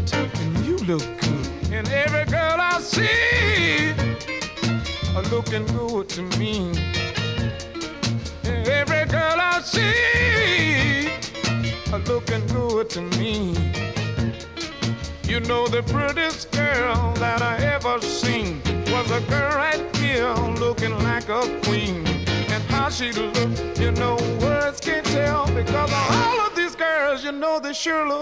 good, and you look good. And every girl I see looking good to me. And every girl I see looking good to me. You know the prettiest girl that I ever seen was a girl right here looking like a queen. And how she looked, you know, words can't tell, because all of these girls, you know, they sure look